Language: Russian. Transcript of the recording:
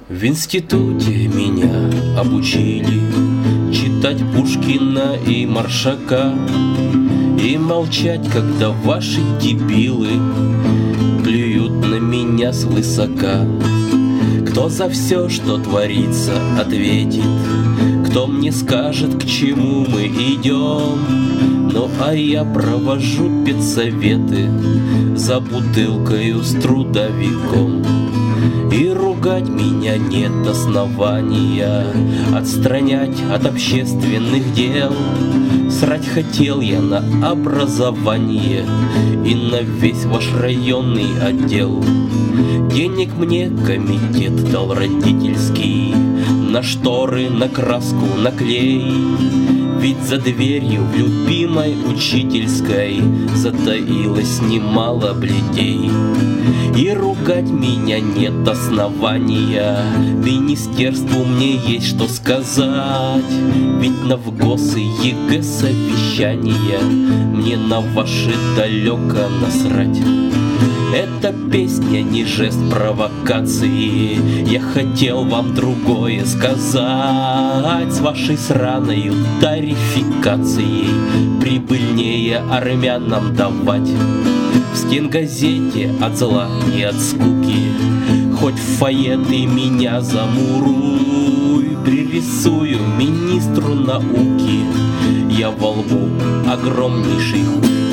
В институте меня обучили читать Пушкина и Маршака и молчать, когда ваши дебилы плюют на меня свысока. Кто за все, что творится, ответит, кто мне скажет, к чему мы идем. Ну а я провожу педсоветы за бутылкою с трудовиком. И ругать меня нет основания отстранять от общественных дел. Срать хотел я на образование и на весь ваш районный отдел. Денег мне комитет дал родительский на шторы, на краску, на клей. Ведь за дверью в любимой учительской затаилось немало бледей. И ругать меня нет основания, министерству мне есть что сказать. Ведь на ВГОС и ЕГЭ совещания мне на ваши далеко насрать. Эта песня не жест провокации, я хотел вам другое сказать. С вашей сраною тарификацией прибыльнее армянам давать. В стенгазете от зла, не от скуки, хоть в фойе ты меня замуруй. Пририсую министру науки я во лбу огромнейший хуй.